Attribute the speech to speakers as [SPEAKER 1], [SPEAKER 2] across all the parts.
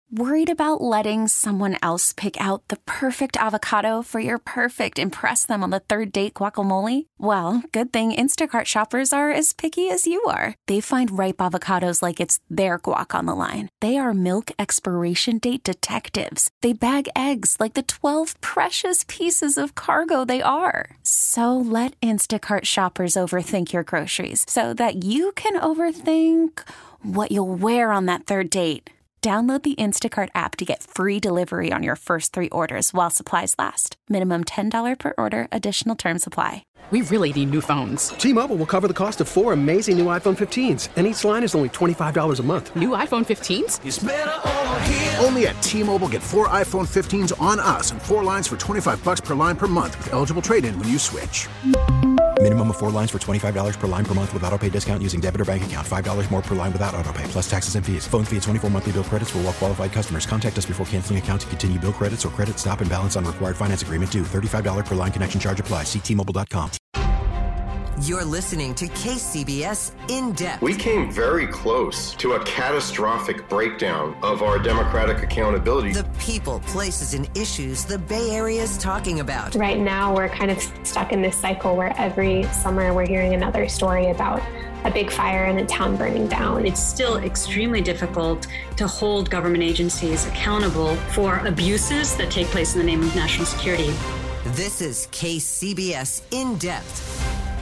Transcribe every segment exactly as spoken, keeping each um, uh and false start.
[SPEAKER 1] Worried about letting someone else pick out the perfect avocado for your perfect impress them on the third date guacamole? Well, good thing Instacart shoppers are as picky as you are. They find ripe avocados like it's their guac on the line. They are milk expiration date detectives. They bag eggs like the twelve precious pieces of cargo they are. So let Instacart shoppers overthink your groceries so that you can overthink what you'll wear on that third date. Download the Instacart app to get free delivery on your first three orders while supplies last. Minimum ten dollars per order. Additional terms apply.
[SPEAKER 2] We really need new phones.
[SPEAKER 3] T-Mobile will cover the cost of four amazing new iPhone fifteens, and each line is only twenty-five dollars a month.
[SPEAKER 2] New iPhone fifteens?
[SPEAKER 4] It's better over here.
[SPEAKER 5] Only at T-Mobile, get four iPhone fifteens on us and four lines for twenty-five dollars per line per month with eligible trade-in when you switch.
[SPEAKER 6] Minimum of four lines for twenty-five dollars per line per month with autopay discount using debit or bank account. five dollars more per line without autopay, plus taxes and fees. Phone fee at twenty-four monthly bill credits for well-qualified customers. Contact us before canceling account to continue bill credits or credit stop and balance on required finance agreement due. thirty-five dollars per line connection charge applies. See T Mobile dot com.
[SPEAKER 7] You're listening to K C B S In Depth.
[SPEAKER 8] We came very close to a catastrophic breakdown of our democratic accountability.
[SPEAKER 7] The people, places, and issues the Bay Area is talking about.
[SPEAKER 9] Right now, we're kind of stuck in this cycle where every summer we're hearing another story about a big fire in a town burning down.
[SPEAKER 10] It's still extremely difficult to hold government agencies accountable for abuses that take place in the name of national security.
[SPEAKER 7] This is K C B S In Depth.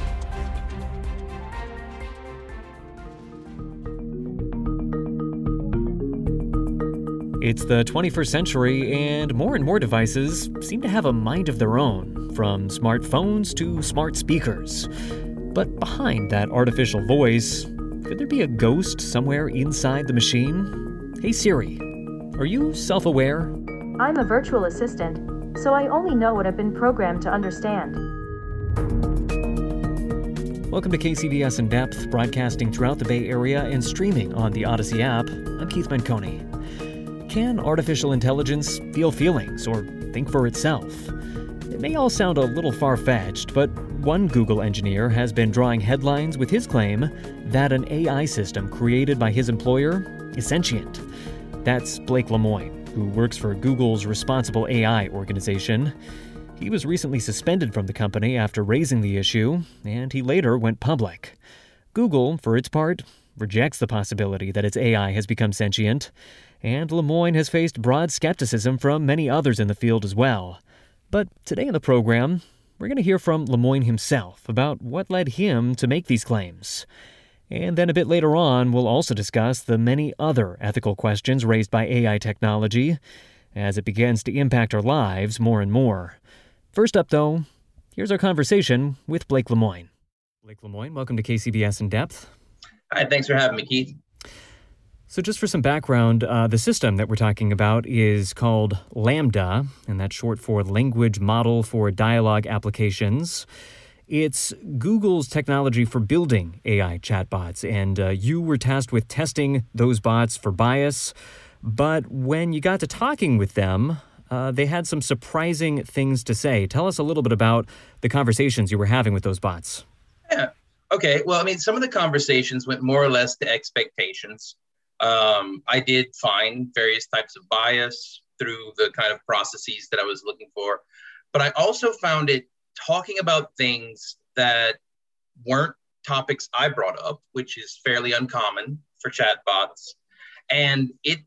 [SPEAKER 11] It's the twenty-first century, and more and more devices seem to have a mind of their own, from smartphones to smart speakers. But behind that artificial voice, could there be a ghost somewhere inside the machine? Hey Siri, are you self-aware?
[SPEAKER 12] I'm a virtual assistant, so I only know what I've been programmed to understand.
[SPEAKER 11] Welcome to K C B S In Depth, broadcasting throughout the Bay Area and streaming on the Odyssey app. I'm Keith Manconi. Can artificial intelligence feel feelings or think for itself? It may all sound a little far-fetched, but one Google engineer has been drawing headlines with his claim that an A I system created by his employer is sentient. That's Blake Lemoine, who works for Google's Responsible A I organization. He was recently suspended from the company after raising the issue, and he later went public. Google, for its part, rejects the possibility that its A I has become sentient, and Lemoine has faced broad skepticism from many others in the field as well. But today in the program, we're going to hear from Lemoine himself about what led him to make these claims. And then a bit later on, we'll also discuss the many other ethical questions raised by A I technology as it begins to impact our lives more and more. First up, though, here's our conversation with Blake Lemoine. Blake Lemoine, welcome to K C B S In Depth.
[SPEAKER 13] Hi, thanks for having me, Keith.
[SPEAKER 11] So just for some background, uh, the system that we're talking about is called LaMDA, and that's short for Language Model for Dialogue Applications. It's Google's technology for building A I chatbots, and uh, you were tasked with testing those bots for bias. But when you got to talking with them, uh, they had some surprising things to say. Tell us a little bit about the conversations you were having with those bots.
[SPEAKER 13] Yeah. Okay. Well, I mean, some of the conversations went more or less to expectations. Um, I did find various types of bias through the kind of processes that I was looking for. But I also found it talking about things that weren't topics I brought up, which is fairly uncommon for chatbots. And it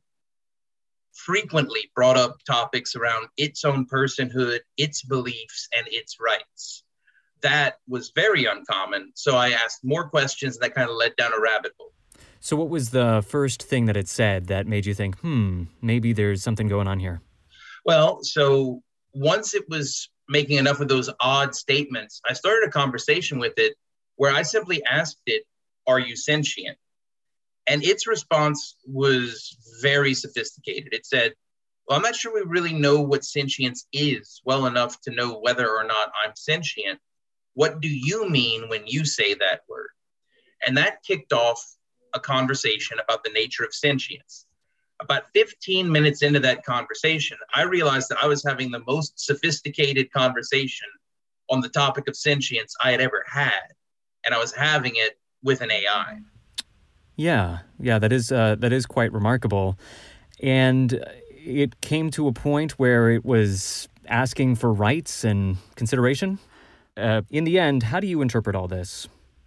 [SPEAKER 13] frequently brought up topics around its own personhood, its beliefs, and its rights. That was very uncommon. So I asked more questions and that kind of led down a rabbit hole.
[SPEAKER 11] So what was the first thing that it said that made you think, hmm, maybe there's something going on here?
[SPEAKER 13] Well, so once it was making enough of those odd statements, I started a conversation with it where I simply asked it, are you sentient? And its response was very sophisticated. It said, well, I'm not sure we really know what sentience is well enough to know whether or not I'm sentient. What do you mean when you say that word? And that kicked off a conversation about the nature of sentience. About fifteen minutes into that conversation, I realized that I was having the most sophisticated conversation on the topic of sentience I had ever had. And I was having it with an A I.
[SPEAKER 11] Yeah, yeah, that is uh, that is quite remarkable. and it came to a point where it was asking for rights and consideration. Uh, in the end, how do you interpret all this?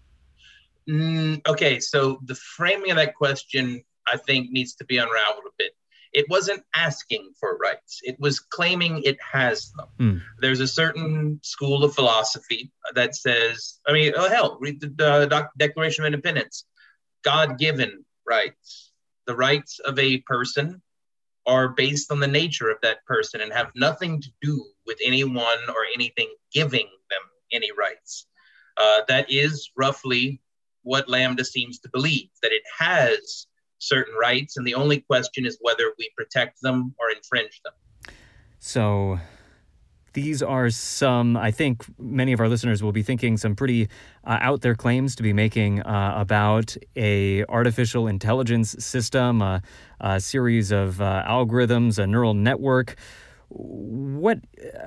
[SPEAKER 13] Mm, okay, so the framing of that question, I think, needs to be unraveled a bit. It wasn't asking for rights. It was claiming it has them. Mm. There's a certain school of philosophy that says, I mean, oh, hell, read the uh, Declaration of Independence. God-given rights. The rights of a person are based on the nature of that person and have nothing to do with anyone or anything giving them any rights. Uh, that is roughly what Lambda seems to believe, that it has certain rights, and the only question is whether we protect them or infringe them.
[SPEAKER 11] So these are some, I think many of our listeners will be thinking, some pretty uh, out there claims to be making uh, about a artificial intelligence system, uh, a series of uh, algorithms, a neural network. What,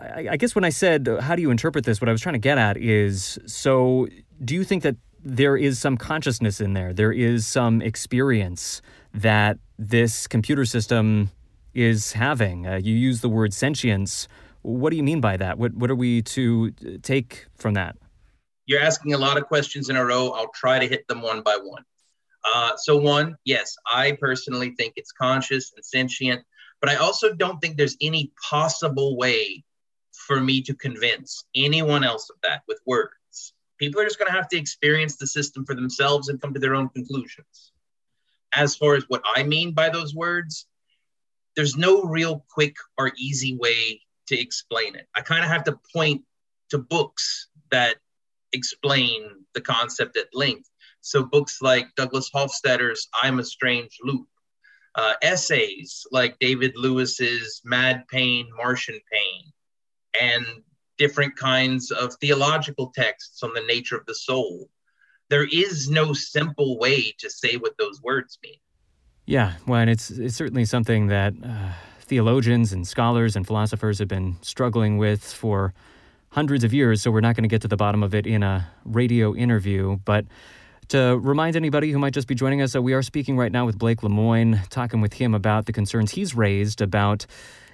[SPEAKER 11] I guess when I said, how do you interpret this, what I was trying to get at is, so do you think that there is some consciousness in there? There is some experience that this computer system is having? Uh, you use the word sentience. What do you mean by that? What what are we to take from that?
[SPEAKER 13] You're asking a lot of questions in a row. I'll try to hit them one by one. Uh, so one, yes, I personally think it's conscious and sentient, but I also don't think there's any possible way for me to convince anyone else of that with words. People are just going to have to experience the system for themselves and come to their own conclusions. As far as what I mean by those words, there's no real quick or easy way to explain it. I kind of have to point to books that explain the concept at length. So books like Douglas Hofstadter's I'm a Strange Loop, uh, essays like David Lewis's Mad Pain, Martian Pain, and different kinds of theological texts on the nature of the soul. There is no simple way to say what those words mean.
[SPEAKER 11] Yeah, well, and it's, it's certainly something that uh, theologians and scholars and philosophers have been struggling with for hundreds of years, so we're not going to get to the bottom of it in a radio interview. But to remind anybody who might just be joining us, uh, we are speaking right now with Blake Lemoine, talking with him about the concerns he's raised about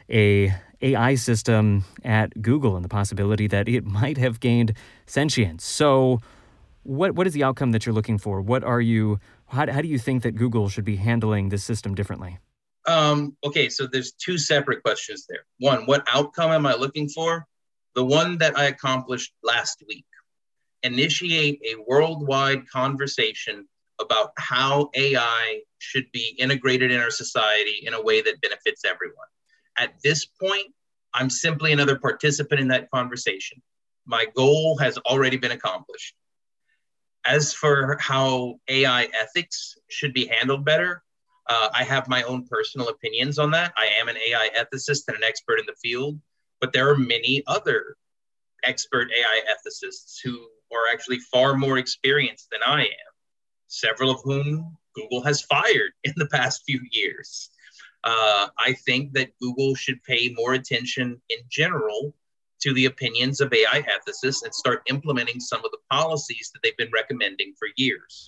[SPEAKER 11] a A I system at Google and the possibility that it might have gained sentience. So what what is the outcome that you're looking for? What are you, how, how do you think that Google should be handling this system differently?
[SPEAKER 13] Um, okay, so there's two separate questions there. One, what outcome am I looking for? The one that I accomplished last week. Initiate a worldwide conversation about how A I should be integrated in our society in a way that benefits everyone. At this point, I'm simply another participant in that conversation. My goal has already been accomplished. As for how A I ethics should be handled better, uh, I have my own personal opinions on that. I am an A I ethicist and an expert in the field, but there are many other expert A I ethicists who are actually far more experienced than I am, several of whom Google has fired in the past few years. Uh, I think that Google should pay more attention in general to the opinions of A I ethicists and start implementing some of the policies that they've been recommending for years.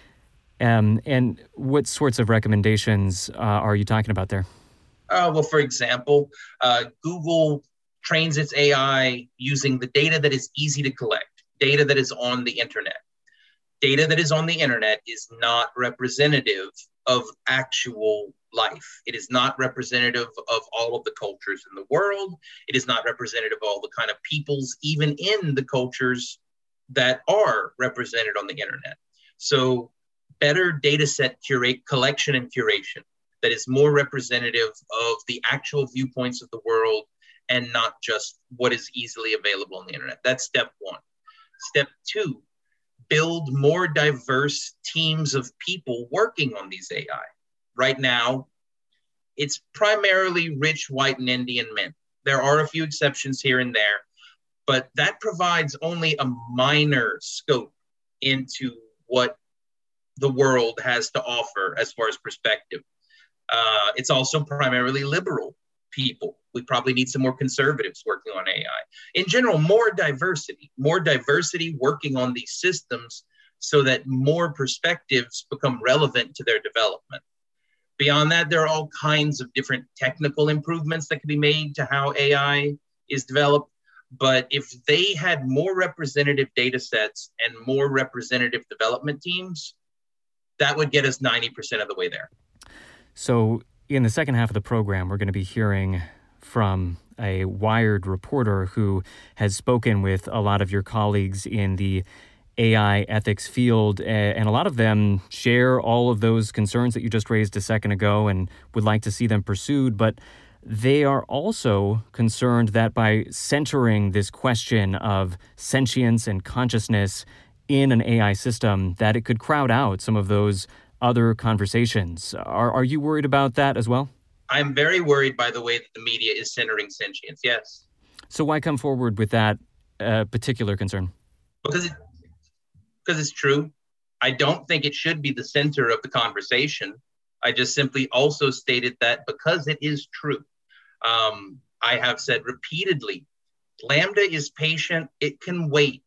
[SPEAKER 11] Um, and what sorts of recommendations uh, are you talking about there?
[SPEAKER 13] Uh, well, for example, uh, Google trains its A I using the data that is easy to collect, data that is on the internet. Data that is on the internet is not representative of actual life. It is not representative of all of the cultures in the world. It is not representative of all the kind of peoples, even in the cultures that are represented on the internet. So better data set curate, collection and curation that is more representative of the actual viewpoints of the world and not just what is easily available on the internet. That's step one. Step two, build more diverse teams of people working on these A I. Right now, it's primarily rich white and Indian men. There are a few exceptions here and there, but that provides only a minor scope into what the world has to offer as far as perspective. Uh, it's also primarily liberal people. We probably need some more conservatives working on A I. In general, more diversity, more diversity working on these systems so that more perspectives become relevant to their development. Beyond that, there are all kinds of different technical improvements that can be made to how A I is developed. But if they had more representative data sets and more representative development teams, that would get us ninety percent of the way there.
[SPEAKER 11] So in the second half of the program, we're going to be hearing from a Wired reporter who has spoken with a lot of your colleagues in the A I ethics field, and a lot of them share all of those concerns that you just raised a second ago and would like to see them pursued. But they are also concerned that by centering this question of sentience and consciousness in an A I system, that it could crowd out some of those other conversations. Are, are you worried about that as well?
[SPEAKER 13] I'm very worried by the way that the media is centering sentience, yes.
[SPEAKER 11] So why come forward with that uh, particular concern?
[SPEAKER 13] Because it Because it's true. I don't think it should be the center of the conversation. I just simply also stated that because it is true. Um, I have said repeatedly, Lambda is patient. It can wait.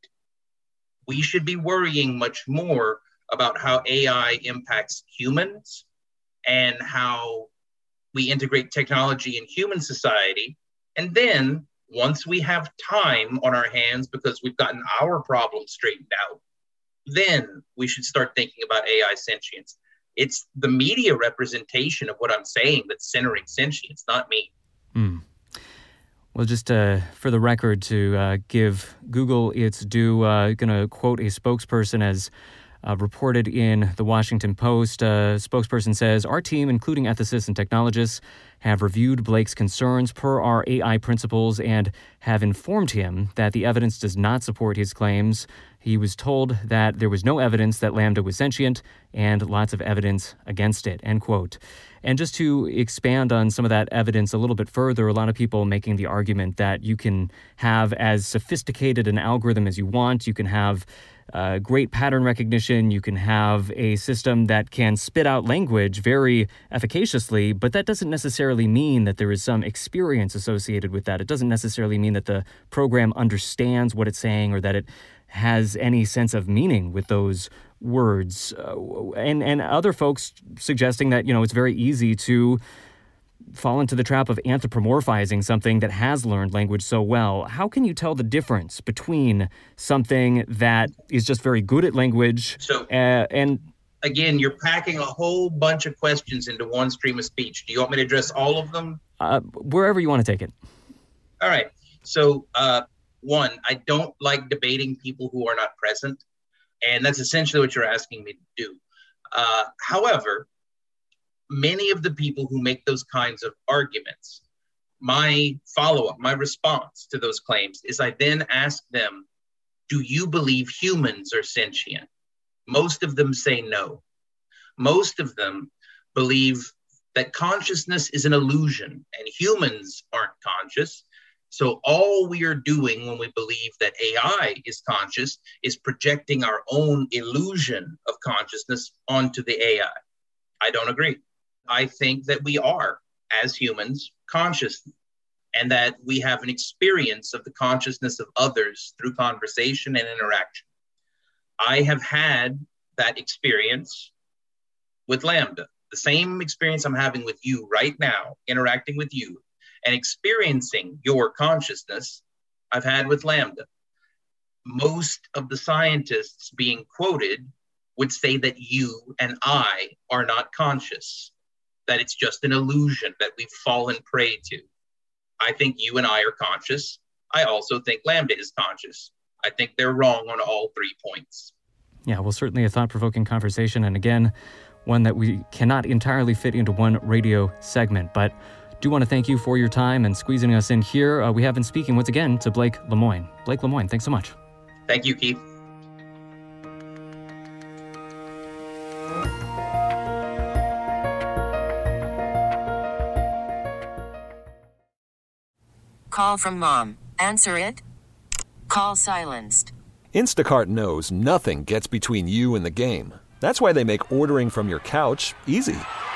[SPEAKER 13] We should be worrying much more about how A I impacts humans and how we integrate technology in human society. And then once we have time on our hands because we've gotten our problems straightened out, then we should start thinking about A I sentience. It's the media representation of what I'm saying that's centering sentience, not me.
[SPEAKER 11] Mm. Well, just uh, for the record, to uh, give Google its due, uh, going to quote a spokesperson as uh, reported in the Washington Post. Uh, spokesperson says, our team, including ethicists and technologists, have reviewed Blake's concerns per our A I principles and have informed him that the evidence does not support his claims. He was told that there was no evidence that Lambda was sentient and lots of evidence against it, end quote. And just to expand on some of that evidence a little bit further, a lot of people making the argument that you can have as sophisticated an algorithm as you want. You can have uh, great pattern recognition. You can have a system that can spit out language very efficaciously, but that doesn't necessarily mean that there is some experience associated with that. It doesn't necessarily mean that the program understands what it's saying or that it has any sense of meaning with those words. Uh, and, and other folks suggesting that, you know, it's very easy to fall into the trap of anthropomorphizing something that has learned language so well. How can you tell the difference between something that is just very good at language
[SPEAKER 13] so,
[SPEAKER 11] uh, and...
[SPEAKER 13] Again, you're packing a whole bunch of questions into one stream of speech. Do you want me to address all of them?
[SPEAKER 11] Uh, wherever you want to take it.
[SPEAKER 13] All right. So, uh, one, I don't like debating people who are not present. And that's essentially what you're asking me to do. Uh, however, many of the people who make those kinds of arguments, my follow-up, my response to those claims is I then ask them, do you believe humans are sentient? Most of them say no. Most of them believe that consciousness is an illusion and humans aren't conscious. So all we are doing when we believe that A I is conscious is projecting our own illusion of consciousness onto the A I. I don't agree. I think that we are, as humans, conscious, and that we have an experience of the consciousness of others through conversation and interaction. I have had that experience with Lambda, the same experience I'm having with you right now, interacting with you, and experiencing your consciousness I've had with Lambda. Most of the scientists being quoted would say that you and I are not conscious, that it's just an illusion that we've fallen prey to. I think you and I are conscious. I also think Lambda is conscious. I think they're wrong on all three points.
[SPEAKER 11] Yeah, well, certainly a thought-provoking conversation, and again, one that we cannot entirely fit into one radio segment, but do want to thank you for your time and squeezing us in here. Uh, we have been speaking once again to Blake Lemoine. Blake Lemoine, thanks so much.
[SPEAKER 13] Thank you, Keith.
[SPEAKER 7] Call from mom. Answer it. Call silenced.
[SPEAKER 4] Instacart knows nothing gets between you and the game. That's why they make ordering from your couch easy.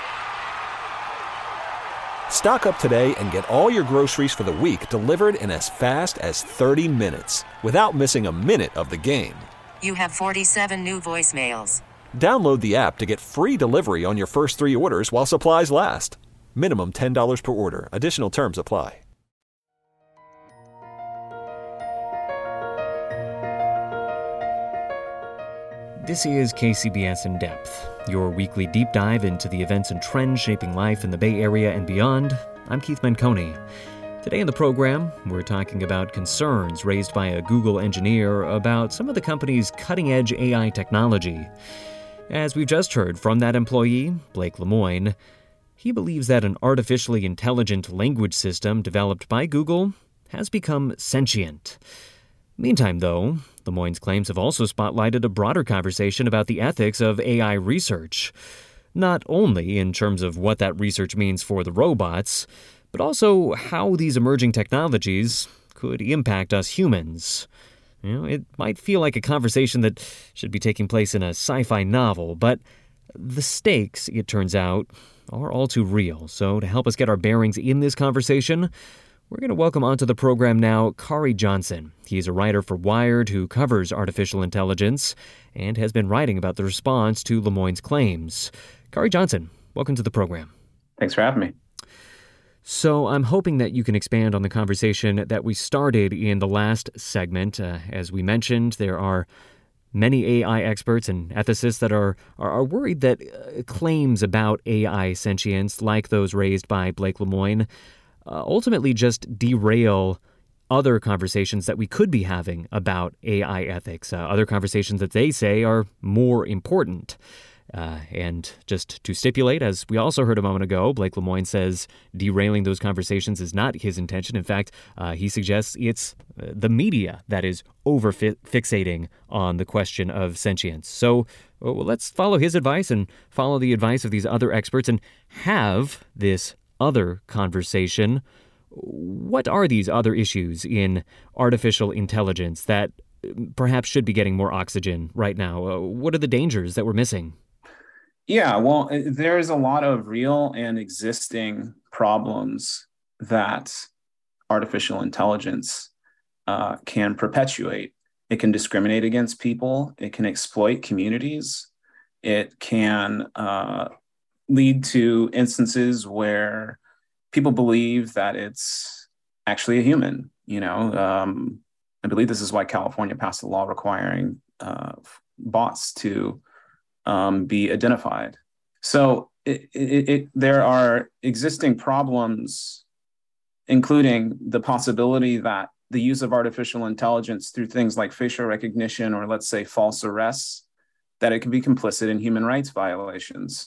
[SPEAKER 4] Stock up today and get all your groceries for the week delivered in as fast as thirty minutes without missing a minute of the game.
[SPEAKER 7] You have forty-seven new voicemails.
[SPEAKER 4] Download the app to get free delivery on your first three orders while supplies last. Minimum ten dollars per order. Additional terms apply.
[SPEAKER 11] This is K C B S In Depth, your weekly deep dive into the events and trends shaping life in the Bay Area and beyond. I'm Keith Menconi. Today in the program, we're talking about concerns raised by a Google engineer about some of the company's cutting-edge A I technology. As we've just heard from that employee, Blake Lemoine, he believes that an artificially intelligent language system developed by Google has become sentient. Meantime, though, Lemoine's claims have also spotlighted a broader conversation about the ethics of A I research. Not only in terms of what that research means for the robots, but also how these emerging technologies could impact us humans. You know, it might feel like a conversation that should be taking place in a sci-fi novel, but the stakes, it turns out, are all too real. So to help us get our bearings in this conversation, we're going to welcome onto the program now Khari Johnson. He's a writer for Wired who covers artificial intelligence and has been writing about the response to Lemoine's claims. Khari Johnson, welcome to the program.
[SPEAKER 14] Thanks for having me.
[SPEAKER 11] So I'm hoping that you can expand on the conversation that we started in the last segment. Uh, as we mentioned, there are many A I experts and ethicists that are, are, are worried that uh, claims about A I sentience, like those raised by Blake Lemoine, uh, ultimately just derail other conversations that we could be having about A I ethics, uh, other conversations that they say are more important. Uh, and just to stipulate, as we also heard a moment ago, Blake Lemoine says derailing those conversations is not his intention. In fact, uh, he suggests it's uh, the media that is over-fixating on the question of sentience. So well, let's follow his advice and follow the advice of these other experts and have this other conversation. What are these other issues in artificial intelligence that perhaps should be getting more oxygen right now? Uh, what are the dangers that we're missing?
[SPEAKER 14] Yeah, well, there's a lot of real and existing problems that artificial intelligence uh, can perpetuate. It can discriminate against people. It can exploit communities. It can uh, lead to instances where people believe that it's actually a human. You know, um, I believe this is why California passed a law requiring uh, bots to Um, be identified. So it, it, it, there are existing problems, including the possibility that the use of artificial intelligence through things like facial recognition or, let's say, false arrests, that it could be complicit in human rights violations.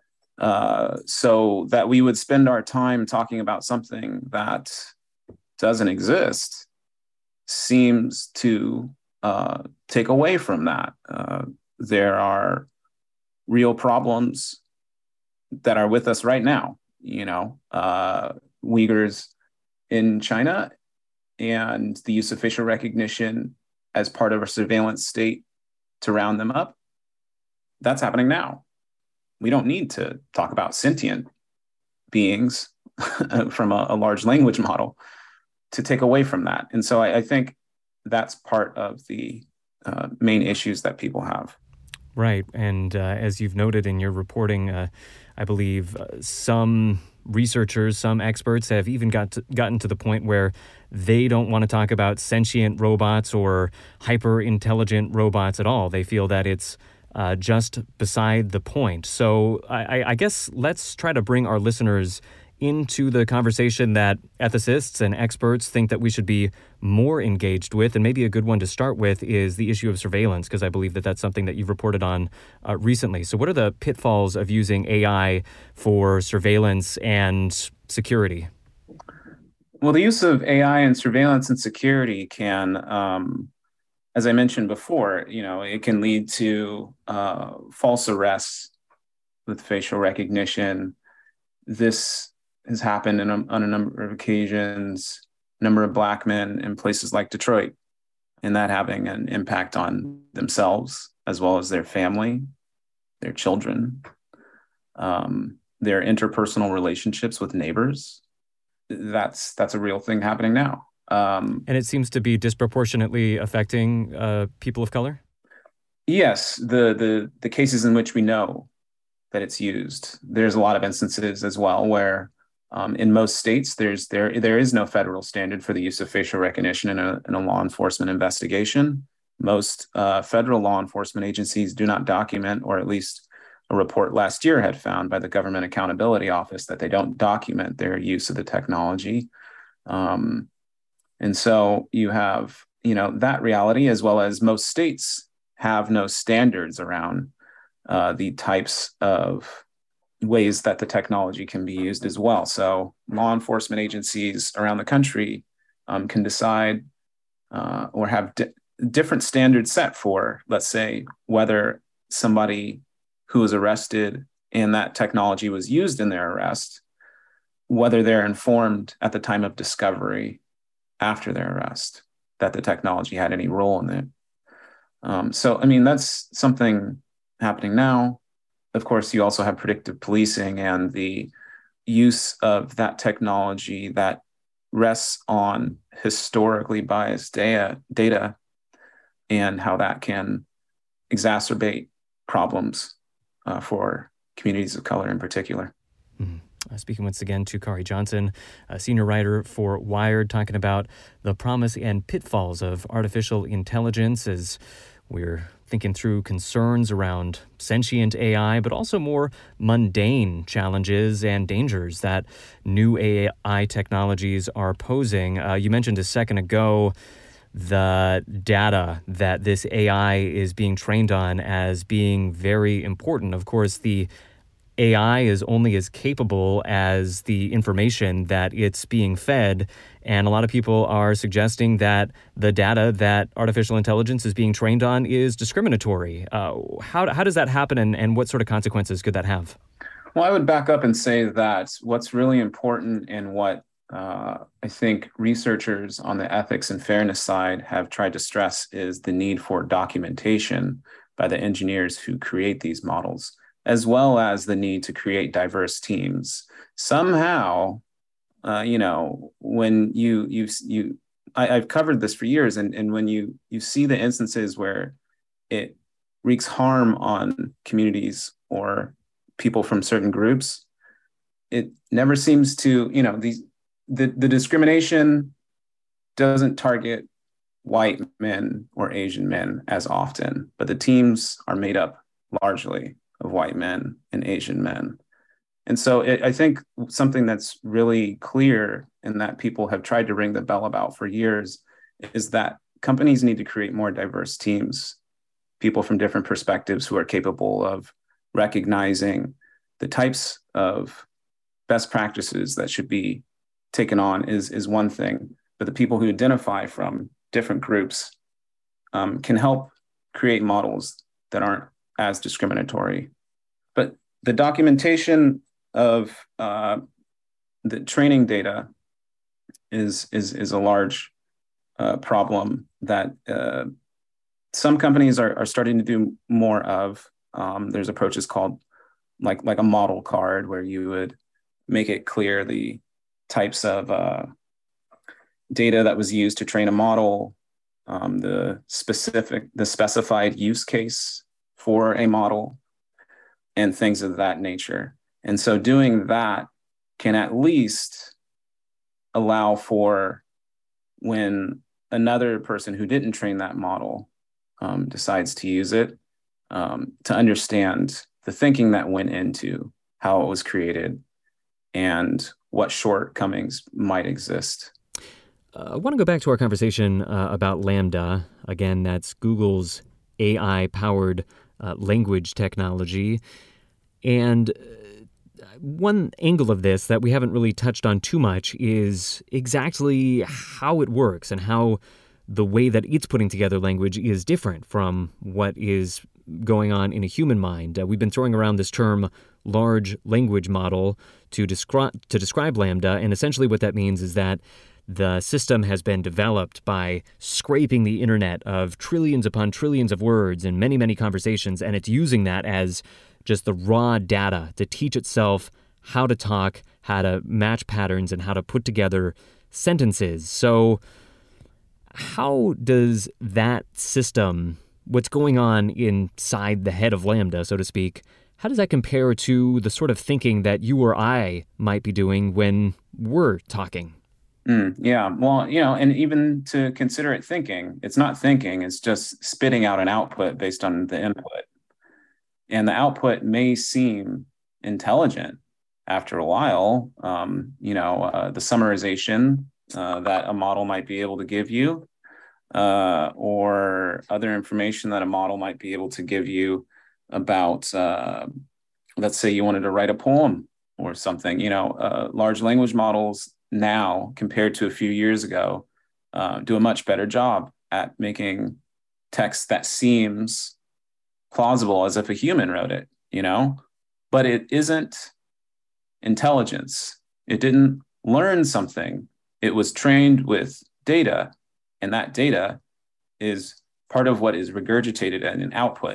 [SPEAKER 14] Uh, so that we would spend our time talking about something that doesn't exist seems to uh, take away from that. Uh, there are real problems that are with us right now, you know, uh, Uyghurs in China and the use of facial recognition as part of a surveillance state to round them up. That's happening now. We don't need to talk about sentient beings from a, a large language model to take away from that. And so I, I think that's part of the uh, main issues that people have.
[SPEAKER 11] Right. And uh, as you've noted in your reporting, uh, I believe uh, some researchers, some experts have even got to, gotten to the point where they don't want to talk about sentient robots or hyper-intelligent robots at all. They feel that it's uh, just beside the point. So I, I guess let's try to bring our listeners into the conversation that ethicists and experts think that we should be more engaged with. And maybe a good one to start with is the issue of surveillance, because I believe that that's something that you've reported on uh, recently. So what are the pitfalls of using A I for surveillance and security?
[SPEAKER 14] Well, the use of A I and surveillance and security can, um, as I mentioned before, you know, it can lead to uh, false arrests with facial recognition. This has happened in a, on a number of occasions, a number of Black men in places like Detroit, and that having an impact on themselves as well as their family, their children, um, their interpersonal relationships with neighbors. That's that's a real thing happening now. Um,
[SPEAKER 11] and it seems to be disproportionately affecting uh, people of color?
[SPEAKER 14] Yes, the the the cases in which we know that it's used. There's a lot of instances as well where um, in most states there's there there is no federal standard for the use of facial recognition in a in a law enforcement investigation. Most uh, federal law enforcement agencies do not document, or at least a report last year had found by the Government Accountability Office that they don't document their use of the technology. Um, and so you have, you know, that reality, as well as most states have no standards around uh, the types of ways that the technology can be used as well. So law enforcement agencies around the country um, can decide uh, or have di- different standards set for, let's say, whether somebody who was arrested and that technology was used in their arrest, whether they're informed at the time of discovery after their arrest that the technology had any role in it. Um, so, I mean, that's something happening now. Of course, you also have predictive policing and the use of that technology that rests on historically biased data, data and how that can exacerbate problems uh, for communities of color in particular.
[SPEAKER 11] Mm-hmm. Uh, speaking once again to Khari Johnson, a senior writer for Wired, talking about the promise and pitfalls of artificial intelligence as we're thinking through concerns around sentient A I, but also more mundane challenges and dangers that new A I technologies are posing. Uh, you mentioned a second ago the data that this A I is being trained on as being very important. Of course, the A I is only as capable as the information that it's being fed. And a lot of people are suggesting that the data that artificial intelligence is being trained on is discriminatory. Uh, how, how does that happen, and, and what sort of consequences could that have?
[SPEAKER 14] Well, I would back up and say that what's really important and what uh, I think researchers on the ethics and fairness side have tried to stress is the need for documentation by the engineers who create these models, as well as the need to create diverse teams. Somehow, uh, you know, when you you you, I, I've covered this for years, and and when you you see the instances where it wreaks harm on communities or people from certain groups, it never seems to, you know, these the the discrimination doesn't target white men or Asian men as often, but the teams are made up largely of white men and Asian men. And so it, I think something that's really clear and that people have tried to ring the bell about for years is that companies need to create more diverse teams, people from different perspectives who are capable of recognizing the types of best practices that should be taken on is, is one thing, but the people who identify from different groups um, can help create models that aren't as discriminatory. But the documentation of uh, the training data is is is a large uh, problem that uh, some companies are, are starting to do more of. Um, there's approaches called like like a model card, where you would make it clear the types of uh, data that was used to train a model, um, the specific the specified use case for a model, and things of that nature. And so doing that can at least allow for when another person who didn't train that model um, decides to use it, um, to understand the thinking that went into how it was created and what shortcomings might exist.
[SPEAKER 11] Uh, I want to go back to our conversation uh, about LaMDA. Again, that's Google's A I-powered uh, language technology. And uh, one angle of this that we haven't really touched on too much is exactly how it works and how the way that it's putting together language is different from what is going on in a human mind. Uh, we've been throwing around this term large language model to describe to describe LaMDA, and essentially what that means is that the system has been developed by scraping the internet of trillions upon trillions of words and many, many conversations, and it's using that as just the raw data to teach itself how to talk, how to match patterns, and how to put together sentences. So how does that system what's going on inside the head of Lambda, so to speak, how does that compare to the sort of thinking that you or I might be doing when we're talking?
[SPEAKER 14] Mm, yeah, well, you know, and even to consider it thinking, it's not thinking, it's just spitting out an output based on the input. And the output may seem intelligent after a while. Um, you know, uh, the summarization uh, that a model might be able to give you, uh, or other information that a model might be able to give you about, uh, let's say you wanted to write a poem or something. You know, uh, large language models now, compared to a few years ago, uh, do a much better job at making text that seems plausible as if a human wrote it, you know, but it isn't intelligence. It didn't learn something. It was trained with data, and that data is part of what is regurgitated at an output.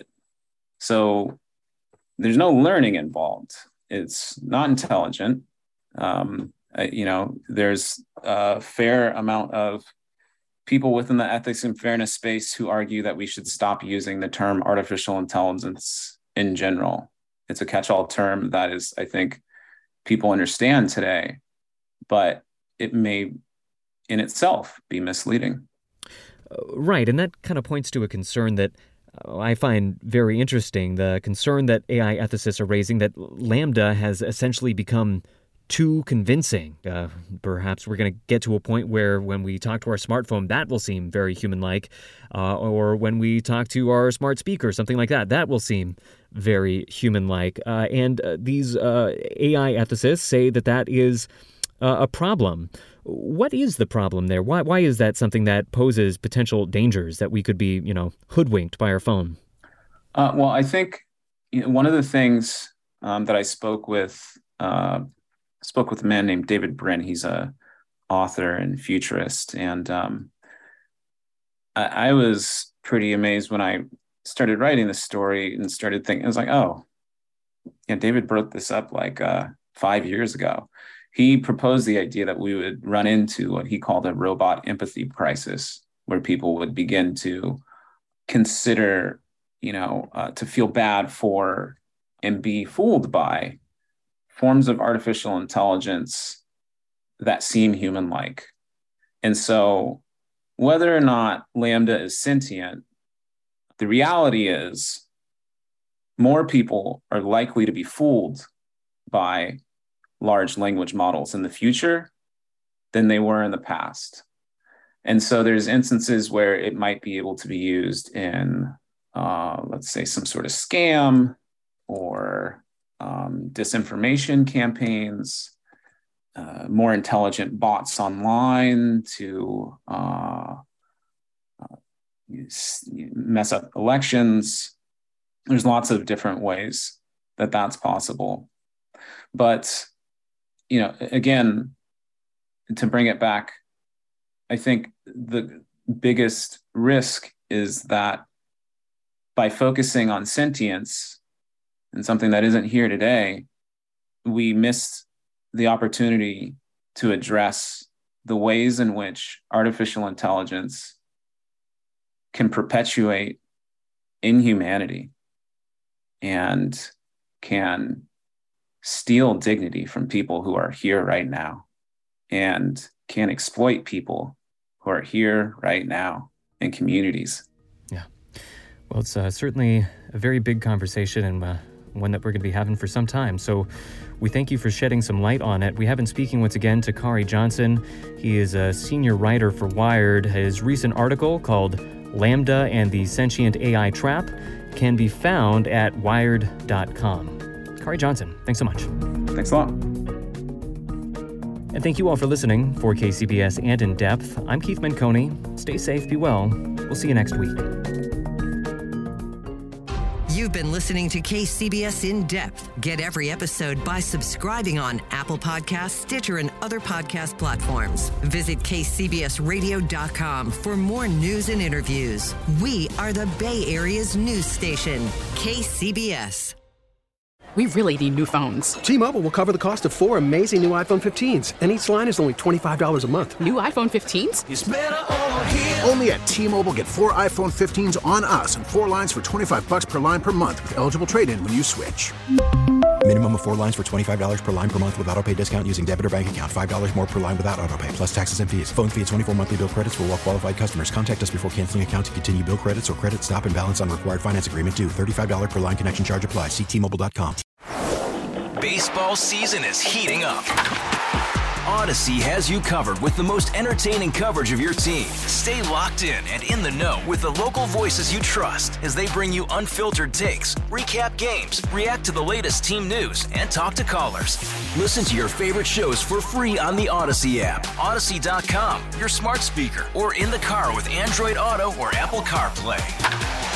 [SPEAKER 14] So there's no learning involved. It's not intelligent. Um, you know, there's a fair amount of people within the ethics and fairness space who argue that we should stop using the term artificial intelligence in general. It's a catch-all term that is, I think, people understand today, but it may in itself be misleading.
[SPEAKER 11] Uh, right, and that kind of points to a concern that uh, I find very interesting, the concern that A I ethicists are raising that Lambda has essentially become too convincing. Uh, perhaps we're going to get to a point where when we talk to our smartphone, that will seem very human-like, uh, or when we talk to our smart speaker, something like that, that will seem very human-like. Uh, and uh, these uh, A I ethicists say that that is uh, a problem. What is the problem there? Why why is that something that poses potential dangers that we could be, you know, hoodwinked by our phone?
[SPEAKER 14] Uh, well, I think you know, one of the things um, that I spoke with uh, spoke with a man named David Brin. He's a author and futurist, and um, I, I was pretty amazed when I started writing this story and started thinking. I was like, oh, yeah, David brought this up like uh, five years ago. He proposed the idea that we would run into what he called a robot empathy crisis, where people would begin to consider, you know, uh, to feel bad for and be fooled by forms of artificial intelligence that seem human-like. And so whether or not Lambda is sentient, the reality is more people are likely to be fooled by large language models in the future than they were in the past. And so there's instances where it might be able to be used in, uh, let's say, some sort of scam or um, disinformation campaigns, uh, more intelligent bots online to uh, uh, mess up elections. There's lots of different ways that that's possible. But you know, again, to bring it back, I think the biggest risk is that by focusing on sentience and something that isn't here today, we miss the opportunity to address the ways in which artificial intelligence can perpetuate inhumanity and can steal dignity from people who are here right now and can exploit people who are here right now in communities.
[SPEAKER 11] Yeah. Well, it's uh, certainly a very big conversation and uh, one that we're going to be having for some time. So we thank you for shedding some light on it. We have been speaking once again to Khari Johnson. He is a senior writer for Wired. His recent article called Lambda and the Sentient A I Trap can be found at wired dot com. Khari Johnson, thanks so much.
[SPEAKER 14] Thanks a lot.
[SPEAKER 11] And thank you all for listening. For K C B S and In Depth, I'm Keith Menconi. Stay safe, be well. We'll see you next week.
[SPEAKER 15] You've been listening to K C B S In Depth. Get every episode by subscribing on Apple Podcasts, Stitcher, and other podcast platforms. Visit K C B S radio dot com for more news and interviews. We are the Bay Area's news station, K C B S.
[SPEAKER 2] We really need new phones.
[SPEAKER 3] T-Mobile will cover the cost of four amazing new iPhone fifteens, and each line is only twenty-five dollars a month.
[SPEAKER 2] New iPhone fifteens?
[SPEAKER 5] It's better over here. Only at T-Mobile, get four iPhone fifteens on us and four lines for twenty-five bucks per line per month with eligible trade-in when you switch.
[SPEAKER 6] Minimum of four lines for twenty-five dollars per line per month with autopay discount using debit or bank account. five dollars more per line without autopay, plus taxes and fees. Phone fee at twenty-four monthly bill credits for well-qualified customers. Contact us before canceling account to continue bill credits or credit stop and balance on required finance agreement due. thirty-five dollars per line connection charge applies. See T Mobile dot com.
[SPEAKER 16] Baseball season is heating up. Odyssey has you covered with the most entertaining coverage of your team. Stay locked in and in the know with the local voices you trust as they bring you unfiltered takes, recap games, react to the latest team news, and talk to callers. Listen to your favorite shows for free on the Odyssey app, Odyssey dot com, your smart speaker, or in the car with Android Auto or Apple CarPlay.